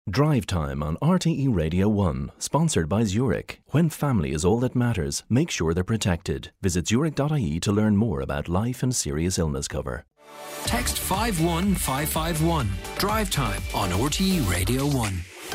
Drive Time on RTE Radio 1, sponsored by Zurich. When family is all that matters, make sure they're protected. Visit zurich.ie to learn more about life and serious illness cover. Text 51551. Drive Time on RTE Radio 1.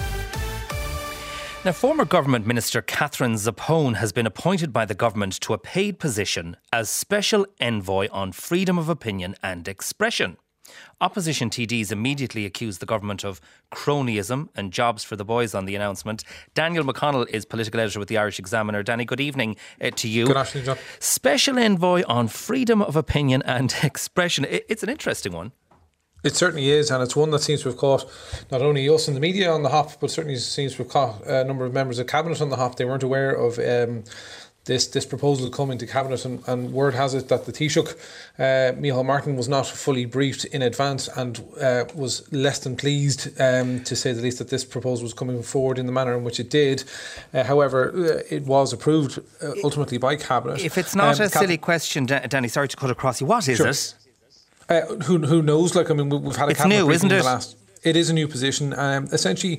Now, former Government Minister Catherine Zappone has been appointed by the government to a paid position as Special Envoy on Freedom of Opinion and Expression. Opposition TDs immediately accused the government of cronyism and jobs for the boys on the announcement. Daniel McConnell is political editor with the Irish Examiner. Danny, good evening to you. Good afternoon, John. Special Envoy on Freedom of Opinion and Expression. It's an interesting one. It certainly is, and it's one that seems to have caught not only us in the media on the hop, but certainly seems to have caught a number of members of Cabinet on the hop. They weren't aware of this proposal coming to Cabinet, and word has it that the Taoiseach, Micheál Martin, was not fully briefed in advance and was less than pleased, to say the least, that this proposal was coming forward in the manner in which it did. However, it was approved ultimately by Cabinet. If it's not a silly question, Danny, sorry to cut across you, what is it? Who knows? Like, I mean, we've had a Cabinet new, briefing isn't it? in the last. It is a new position. Essentially,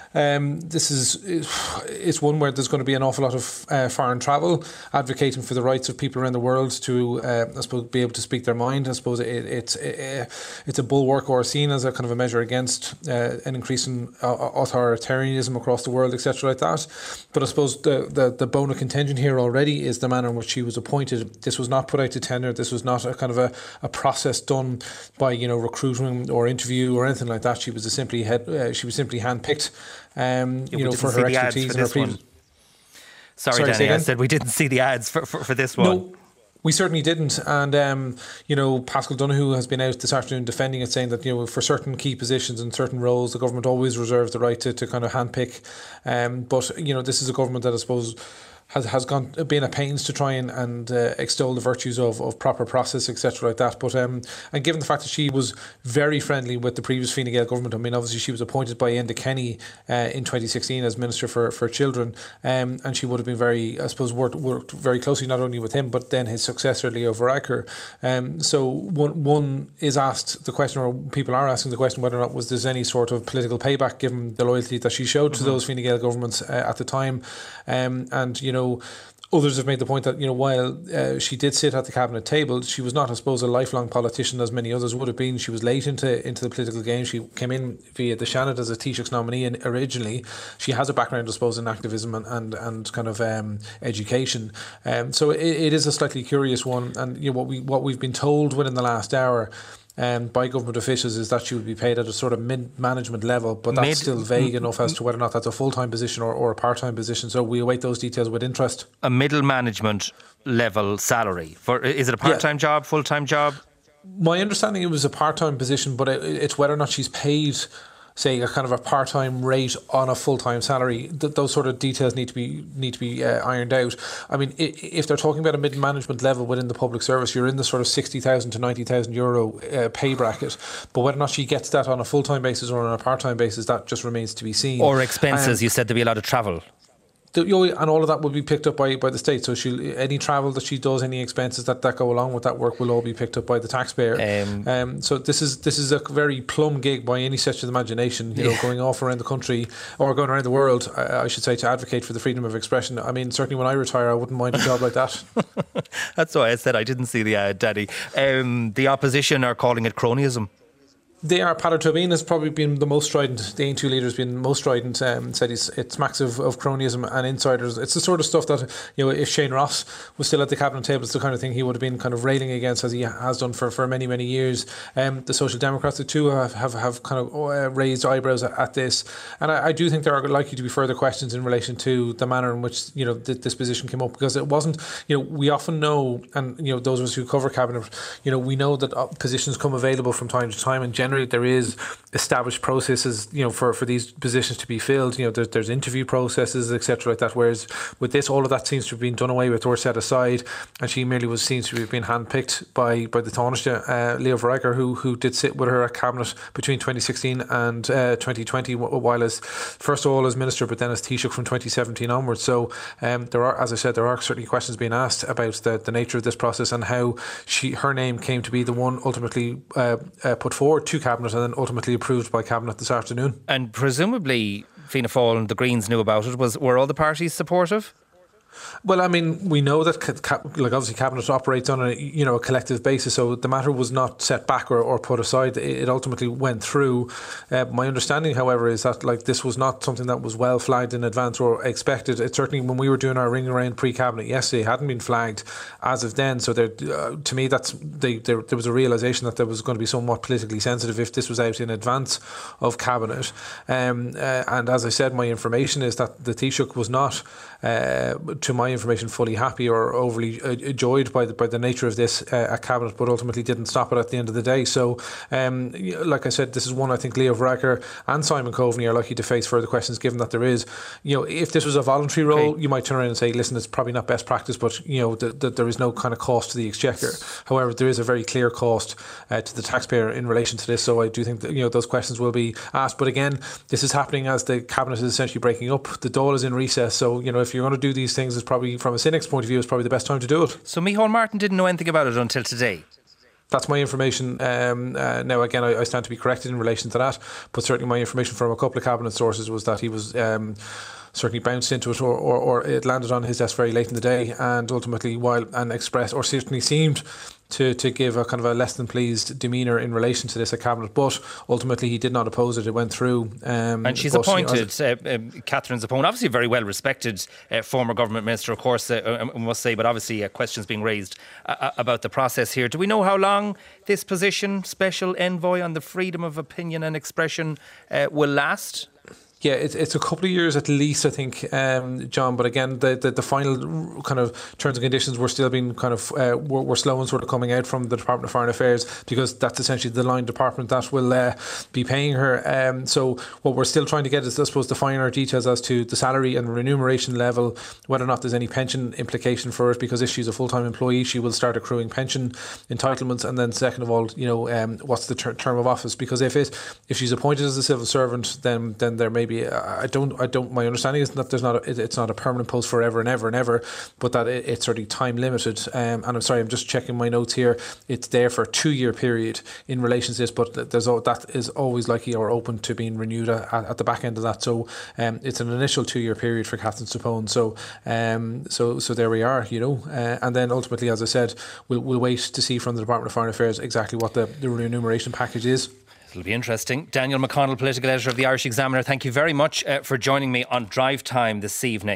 it's one where there's going to be an awful lot of foreign travel, advocating for the rights of people around the world to, I suppose, be able to speak their mind. I suppose it's a bulwark, or seen as a kind of a measure against an increasing authoritarianism across the world, etc., like that. But I suppose the bone of contention here already is the manner in which she was appointed. This was not put out to tender. This was not a kind of a process done by recruiting or interview or anything like that. She was simply handpicked. For her expertise and her previous. Sorry, Danny, I said we didn't see the ads for this one. No, we certainly didn't. And, Pascal Donoghue has been out this afternoon defending it, saying that, for certain key positions and certain roles, the government always reserves the right to kind of handpick. But, this is a government that I suppose has been at pains to try and extol the virtues of proper process, etc., like that. But and given the fact that she was very friendly with the previous Fine Gael government, I mean, obviously she was appointed by Enda Kenny in 2016 as Minister for Children, and she would have been very, I suppose, worked very closely not only with him but then his successor Leo Varadkar. So one is asked the question, or people are asking the question, whether or not was there any sort of political payback given the loyalty that she showed to those Fine Gael governments at the time, others have made the point that, while she did sit at the Cabinet table, she was not, I suppose, a lifelong politician as many others would have been. She was late into the political game. She came in via the Seanad as a Taoiseach's nominee, and originally she has a background, I suppose, in activism and kind of education. So it is a slightly curious one. And what we've been told within the last hour by government officials is that she would be paid at a sort of mid-management level, but that's still vague enough as to whether or not that's a full-time position or a part-time position. So we await those details with interest. A middle management level salary. Is it a part-time job, full-time job? My understanding, it was a part-time position, but it's whether or not she's paid, say, a kind of a part-time rate on a full-time salary. Those sort of details need to be ironed out. I mean, if they're talking about a mid-management level within the public service, you're in the sort of 60,000 to 90,000 euro pay bracket. But whether or not she gets that on a full-time basis or on a part-time basis, that just remains to be seen. Or expenses. You said there'd be a lot of travel. And all of that will be picked up by the state. So any travel that she does, any expenses that go along with that work will all be picked up by the taxpayer. So this is a very plum gig by any stretch of the imagination. Going off around the country, or going around the world, I should say, to advocate for the freedom of expression. I mean, certainly when I retire, I wouldn't mind a job like that. That's why I said I didn't see the ad, Daddy. The opposition are calling it cronyism. They are. Peadar Tóibín has probably been the most strident. The Aon leader has been most strident. Said it smacks of cronyism and insiders. It's the sort of stuff that, if Shane Ross was still at the Cabinet table, it's the kind of thing he would have been kind of railing against, as he has done for many, many years. The Social Democrats, too, have kind of raised eyebrows at this. And I do think there are likely to be further questions in relation to the manner in which, this position came up, because it wasn't, we often know, and, those of us who cover Cabinet, we know that positions come available from time to time, and generally there is established processes, for these positions to be filled. There's interview processes, etc., like that. Whereas with this, all of that seems to have been done away with or set aside, and she merely seems to have been handpicked by the Taoiseach, Leo Varadkar, who did sit with her at Cabinet between 2016 and 2020, while first of all as Minister, but then as Taoiseach from 2017 onwards. So there are, as I said, there are certainly questions being asked about the nature of this process and how her name came to be the one ultimately put forward to to Cabinet and then ultimately approved by Cabinet this afternoon. And presumably Fianna Fáil and the Greens knew about it. Were all the parties supportive? Well, I mean, we know that obviously Cabinet operates on a collective basis, so the matter was not set back or put aside. It ultimately went through. My understanding, however, is that this was not something that was well flagged in advance or expected. It certainly, when we were doing our ring around pre-Cabinet yesterday, it hadn't been flagged as of then. So to me, there was a realisation that there was going to be somewhat politically sensitive if this was out in advance of Cabinet. And as I said, my information is that the Taoiseach was not, to my information, fully happy or overly joyed by the nature of this at Cabinet, but ultimately didn't stop it at the end of the day. So, like I said, this is one I think Leo Varadkar and Simon Coveney are likely to face further questions, given that there is, if this was a voluntary role, you might turn around and say, listen, it's probably not best practice, but that there is no kind of cost to the Exchequer. However, there is a very clear cost to the taxpayer in relation to this. So I do think that those questions will be asked. But again, this is happening as the Cabinet is essentially breaking up. The Dáil is in recess. So if you're going to do these things, it's probably, from a cynic's point of view, it's probably the best time to do it. So Micheál Martin didn't know anything about it until today? That's my information. Now, again, I stand to be corrected in relation to that, but certainly my information from a couple of Cabinet sources was that he was certainly bounced into it or it landed on his desk very late in the day, and ultimately expressed, or certainly seemed to give a kind of a less than pleased demeanour in relation to this at Cabinet, but ultimately he did not oppose it. It went through. And she's appointed Catherine Zappone, obviously a very well respected former government minister, of course, I must say, but obviously questions being raised about the process here. Do we know how long this position, special envoy on the freedom of opinion and expression, will last? Yeah, it's a couple of years at least, I think, John. But again, the final kind of terms and conditions were still being kind of were slow and sort of coming out from the Department of Foreign Affairs, because that's essentially the line department that will be paying her. So what we're still trying to get is, I suppose, the finer details as to the salary and remuneration level, whether or not there's any pension implication for it, because if she's a full-time employee, she will start accruing pension entitlements. And then second of all, what's the term of office? Because if she's appointed as a civil servant, then there may be. I don't. My understanding is that it's not a permanent post forever and ever and ever, but that it's certainly time limited. And I'm sorry, I'm just checking my notes here. It's there for a 2-year period in relation to this, but that is always likely or open to being renewed at the back end of that. So it's an initial 2-year period for Catherine Zappone. So there we are. And then ultimately, as I said, we'll wait to see from the Department of Foreign Affairs exactly what the remuneration package is. It'll be interesting. Daniel McConnell, political editor of the Irish Examiner, thank you very much for joining me on Drive Time this evening.